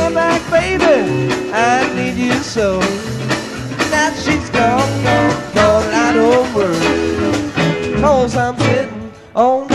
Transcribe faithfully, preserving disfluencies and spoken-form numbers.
come back, baby, I need you so. Now she's gone, gone, gone, I don't worry, 'cause I'm sitting on